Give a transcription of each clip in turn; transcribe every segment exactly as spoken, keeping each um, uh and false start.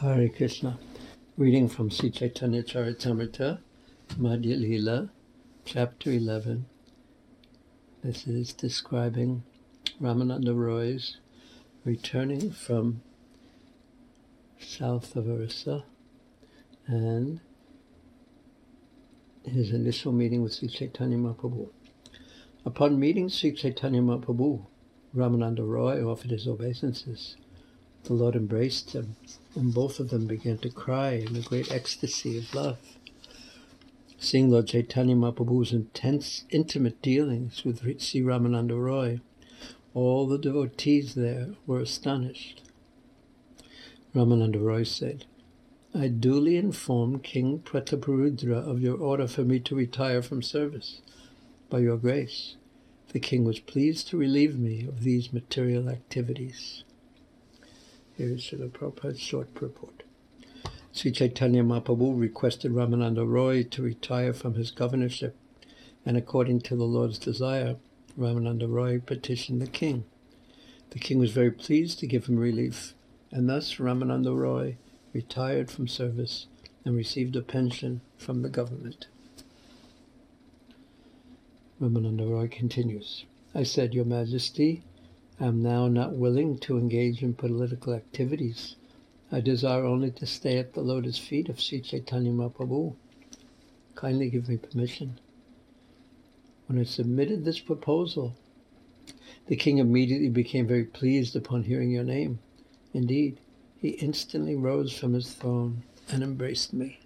Hare Krishna. Reading from Sri Chaitanya Charitamrita, Madhya Lila, Chapter eleven. This is describing Ramananda Roy's returning from south of Orissa and his initial meeting with Sri Chaitanya Mahaprabhu. Upon meeting Sri Chaitanya Mahaprabhu, Ramananda Roy offered his obeisances. The Lord embraced him, and both of them began to cry in a great ecstasy of love. Seeing Lord Chaitanya Mahaprabhu's intense, intimate dealings with Sri Ramananda Roy, all the devotees there were astonished. Ramananda Roy said, "I duly informed King Prataparudra of your order for me to retire from service. By your grace, the king was pleased to relieve me of these material activities." Here is Srila Prabhupada's short purport. Sri Chaitanya Mahaprabhu requested Ramananda Roy to retire from his governorship, and according to the Lord's desire, Ramananda Roy petitioned the king. The king was very pleased to give him relief, and thus Ramananda Roy retired from service and received a pension from the government. Ramananda Roy continues, "I said, Your Majesty, I am now not willing to engage in political activities. I desire only to stay at the lotus feet of Sri Chaitanya Mahaprabhu. Kindly give me permission." When I submitted this proposal, the king immediately became very pleased upon hearing your name. Indeed, he instantly rose from his throne and embraced me.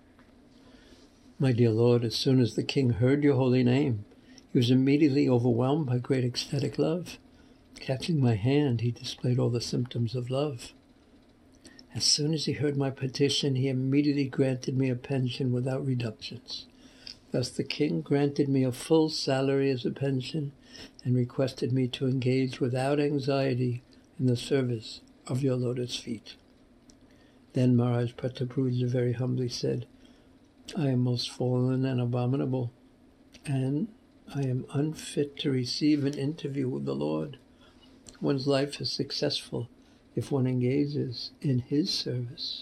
My dear Lord, as soon as the king heard your holy name, he was immediately overwhelmed by great ecstatic love. Catching my hand, he displayed all the symptoms of love. As soon as he heard my petition, he immediately granted me a pension without reductions. Thus the king granted me a full salary as a pension and requested me to engage without anxiety in the service of your lotus feet. Then Maharaj Prataparudra very humbly said, "I am most fallen and abominable, and I am unfit to receive an interview with the Lord. One's life is successful if one engages in his service."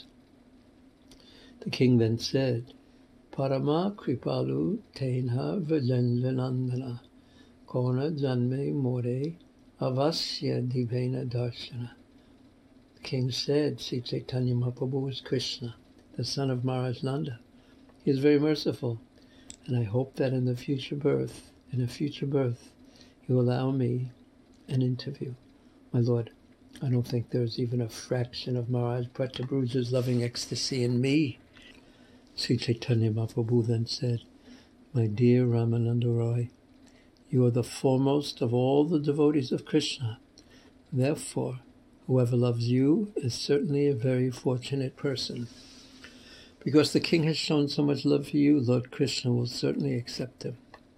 The king then said, "Parama kripalu tenha vajanjanandana kona janme more avasya divena darshana." The king said, Sri Chaitanya Mahaprabhu is Krishna, the son of Maharaj Nanda. He is very merciful, and I hope that in the future birth, in a future birth, he will allow me an interview. My Lord, I don't think there is even a fraction of Maharaj Prataparudra's loving ecstasy in me." Sri Chaitanya Mahaprabhu then said, "My dear Ramananda Roy, you are the foremost of all the devotees of Krishna. Therefore, whoever loves you is certainly a very fortunate person. Because the king has shown so much love for you, Lord Krishna will certainly accept him."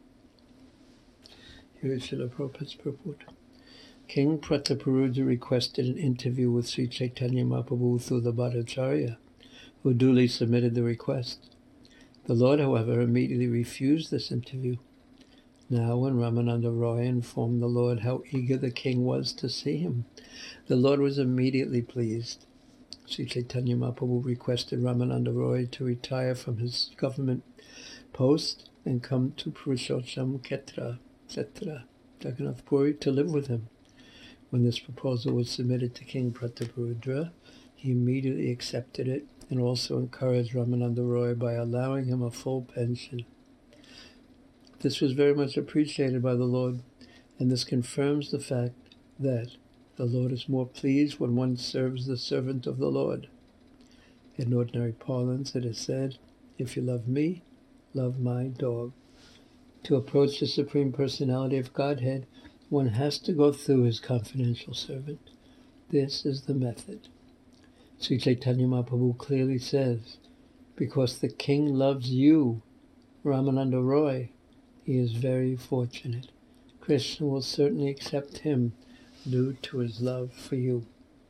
Here is Srila Prabhupada's purport. King Prataparudra requested an interview with Sri Chaitanya Mahaprabhu through the Bhattacharya, who duly submitted the request. The Lord, however, immediately refused this interview. Now, when Ramananda Roy informed the Lord how eager the king was to see him, the Lord was immediately pleased. Sri Chaitanya Mahaprabhu requested Ramananda Roy to retire from his government post and come to Purushottam Kshetra, et cetera, Jagannath Puri, to live with him. When this proposal was submitted to King Prataparudra, he immediately accepted it and also encouraged Ramananda Roy by allowing him a full pension. This was very much appreciated by the Lord, and this confirms the fact that the Lord is more pleased when one serves the servant of the Lord. In ordinary parlance, it is said, "If you love me, love my dog." To approach the Supreme Personality of Godhead, one has to go through his confidential servant. This is the method. Sri Chaitanya Mahaprabhu clearly says, because the king loves you, Ramananda Roy, he is very fortunate. Krishna will certainly accept him due to his love for you.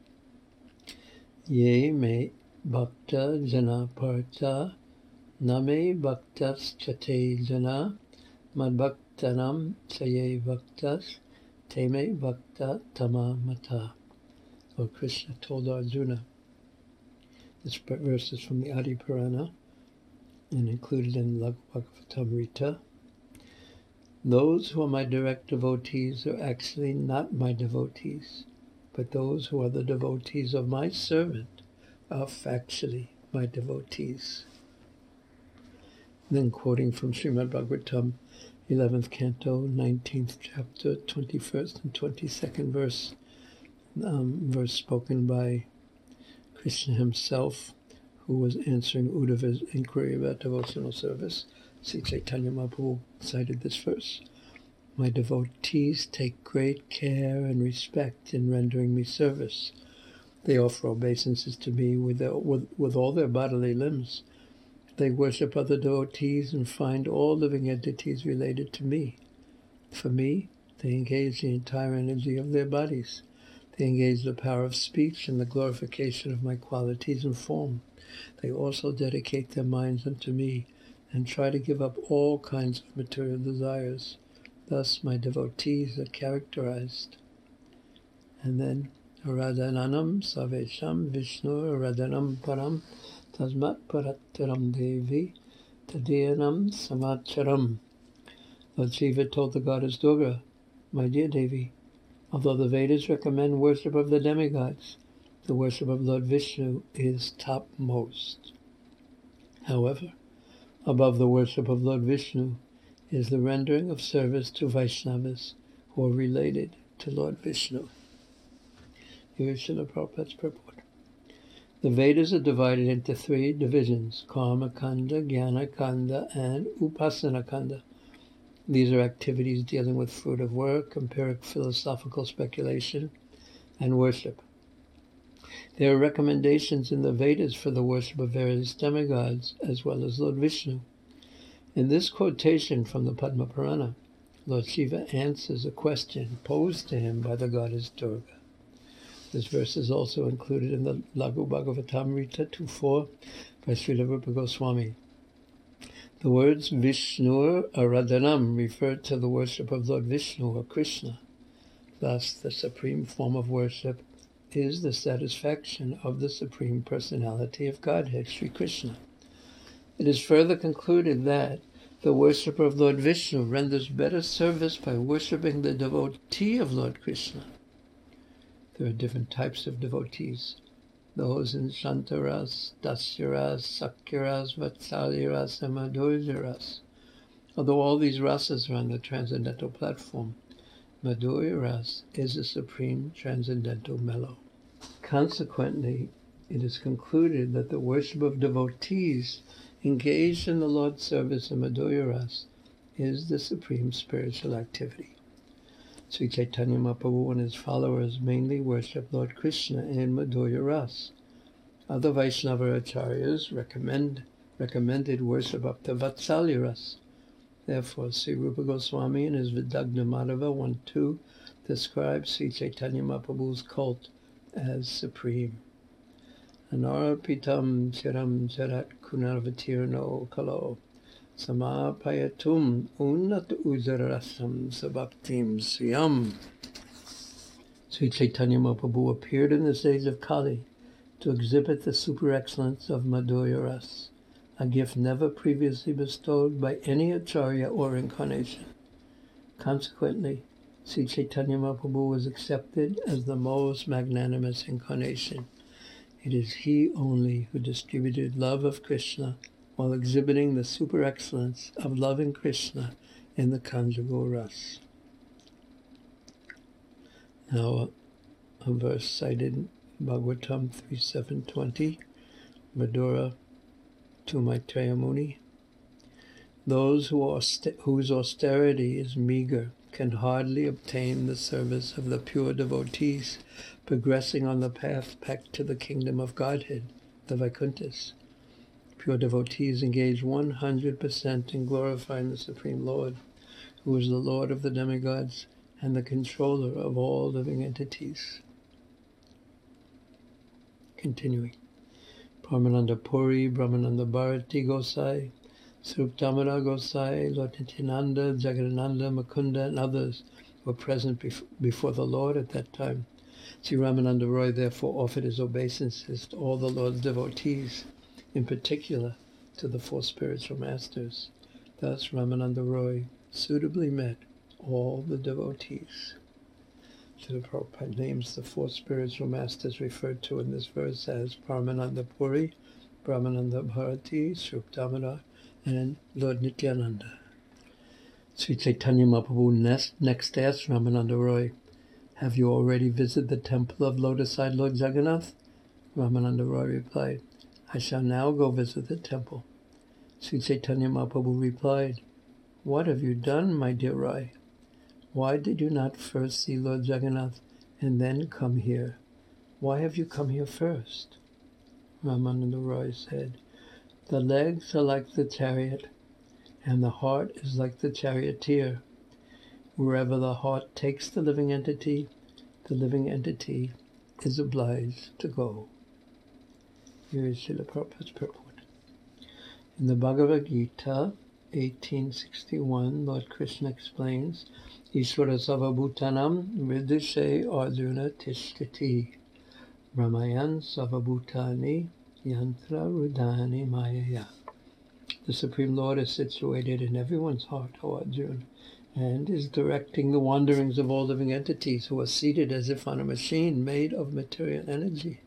Ye me bhakta jana parta, name bhaktas chate jana, mad bhaktanam saye bhaktas, teme bhakta tama mata. Lord Krishna told Arjuna, This verse is from the Adi Purana and included in Laghu Bhagavatamrita. Those who are my direct devotees are actually not my devotees, but those who are the devotees of my servant are factually my devotees. Then quoting from Srimad Bhagavatam, eleventh canto, nineteenth chapter, twenty-first and twenty-second verse, um, verse spoken by Krishna himself, who was answering Uddhava's inquiry about devotional service. Sri Chaitanya Mahaprabhu cited this verse. My devotees take great care and respect in rendering me service. They offer obeisances to me with, their, with, with all their bodily limbs. They worship other devotees and find all living entities related to me. For me, they engage the entire energy of their bodies. They engage the power of speech and the glorification of my qualities and form. They also dedicate their minds unto me and try to give up all kinds of material desires. Thus my devotees are characterized. And then, Radhananam Savesham Vishnu Radhanam Param Tasmat Parataram Devi Tadiyanam Samacharam. Lord Shiva told the goddess Durga, my dear Devi, although the Vedas recommend worship of the demigods, the worship of Lord Vishnu is topmost. However, above the worship of Lord Vishnu is the rendering of service to Vaishnavas who are related to Lord Vishnu. Here is Srila Prabhupada's purport. The Vedas are divided into three divisions, Karma Kanda, Jnana Kanda, and Upasana Kanda. These are activities dealing with fruit of work, empiric philosophical speculation, and worship. There are recommendations in the Vedas for the worship of various demigods, as well as Lord Vishnu. In this quotation from the Padma Purana, Lord Shiva answers a question posed to him by the goddess Durga. This verse is also included in the Laghu Bhagavatamrita two four by Srila Rupa Goswami. The words Vishnur Aradhanam refer to the worship of Lord Vishnu or Krishna. Thus, the supreme form of worship is the satisfaction of the Supreme Personality of Godhead, Sri Krishna. It is further concluded that the worshipper of Lord Vishnu renders better service by worshipping the devotee of Lord Krishna. There are different types of devotees. Those in Shantaras, Dasyaras, Sakyaras, Vatsalyaras, and Madhuryaras. Although all these rasas are on the transcendental platform, Madhuryaras is a supreme transcendental mellow. Consequently, it is concluded that the worship of devotees engaged in the Lord's service in Madhuryaras is the supreme spiritual activity. Sri Chaitanya Mahaprabhu and his followers mainly worship Lord Krishna in Madhuryaras. Other Vaishnava acharyas recommend, recommended worship up to Vatsalyaras. Therefore, Sri Rupa Goswami in his Vidagna Madhava one two describes Sri Chaitanya Mahaprabhu's cult as supreme. Anarpitam chiram charat kunarvatirno kalo samapayatum unnat ujarasam sabhaktim siyam. Sri Chaitanya Mahaprabhu appeared in the age of Kali to exhibit the super excellence of Madhuryaras, a gift never previously bestowed by any acharya or incarnation. Consequently, Sri Chaitanya Mahaprabhu was accepted as the most magnanimous incarnation. It is he only who distributed love of Krishna while exhibiting the super excellence of loving Krishna in the conjugal ras. Now, a, a verse cited in Bhagavatam three seven twenty, Madhura to Maitreya Muni. Those who auster- whose austerity is meager can hardly obtain the service of the pure devotees progressing on the path back to the kingdom of Godhead, the Vaikunthas. Pure devotees engage one hundred percent in glorifying the Supreme Lord, who is the Lord of the demigods and the controller of all living entities. Continuing. Brahmananda Puri, Brahmananda Bharati Gosai, Sruptamara Gosai, Lord Nityananda, Jagadananda, Mukunda, and others were present bef- before the Lord at that time. Sri Ramananda Roy therefore offered his obeisances to all the Lord's devotees, in particular to the four spiritual masters. Thus Ramananda Roy suitably met all the devotees. Srila Prabhupada names the four spiritual masters referred to in this verse as Paramananda Puri, Brahmananda Bharati, Sri Damodar, and Lord Nityananda. Sri Chaitanya Mahaprabhu next, next asked Ramananda Roy, "Have you already visited the temple of lotus-eyed Lord Jagannath?" Ramananda Roy replied, "I shall now go visit the temple." Sri Chaitanya Mahaprabhu replied, "What have you done, my dear Roy? Why did you not first see Lord Jagannath and then come here? Why have you come here first?" Ramananda Roy said, "The legs are like the chariot, and the heart is like the charioteer. Wherever the heart takes the living entity, the living entity is obliged to go." Here is Srila Prabhupada's purport. In the Bhagavad Gita, eighteen sixty-one, Lord Krishna explains, Ishvara Savabhutanam Vidushe Arjuna Tishtiti Ramayan Savabhutani Yantra Rudani Mayaya. The Supreme Lord is situated in everyone's heart, O Arjuna, and is directing the wanderings of all living entities who are seated as if on a machine made of material energy.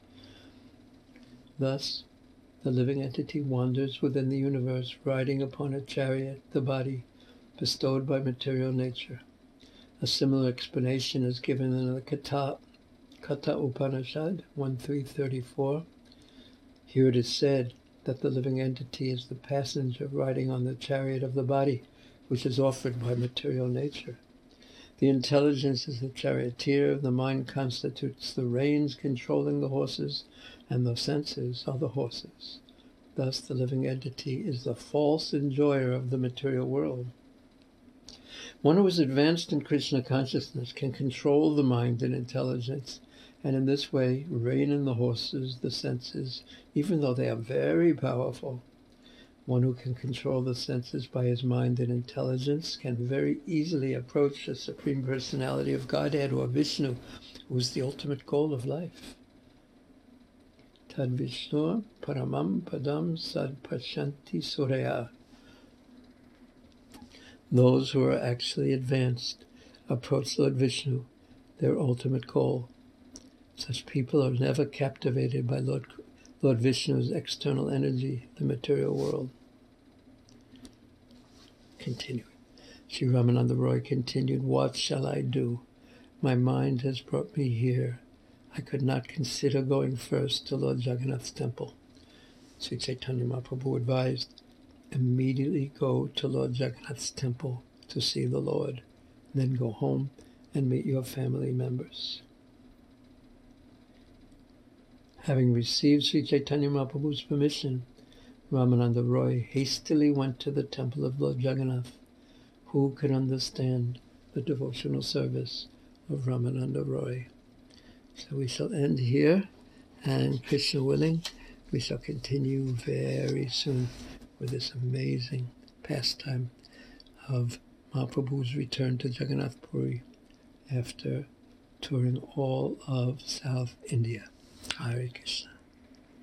Thus, the living entity wanders within the universe, riding upon a chariot, the body, bestowed by material nature. A similar explanation is given in the Katha, Katha Upanishad one three thirty-four. Here it is said that the living entity is the passenger riding on the chariot of the body, which is offered by material nature. The intelligence is the charioteer, the mind constitutes the reins controlling the horses, and the senses are the horses. Thus the living entity is the false enjoyer of the material world. One who is advanced in Krishna consciousness can control the mind and intelligence, and in this way rein in the horses, the senses, even though they are very powerful. One who can control the senses by his mind and intelligence can very easily approach the Supreme Personality of Godhead, or Vishnu, who is the ultimate goal of life. Tad Vishnu Paramam Padam Sad Pashanti Surya. Those who are actually advanced approach Lord Vishnu, their ultimate goal. Such people are never captivated by Lord, Lord Vishnu's external energy, the material world. Continuing. Sri Ramananda Roy continued, "What shall I do? My mind has brought me here. I could not consider going first to Lord Jagannath's temple." Sri Chaitanya Mahaprabhu advised, "Immediately go to Lord Jagannath's temple to see the Lord. Then go home and meet your family members." Having received Sri Chaitanya Mahaprabhu's permission, Ramananda Roy hastily went to the temple of Lord Jagannath. Who could understand the devotional service of Ramananda Roy? So we shall end here, and Krishna willing, we shall continue very soon with this amazing pastime of Mahaprabhu's return to Jagannath Puri after touring all of South India. Hare Krishna.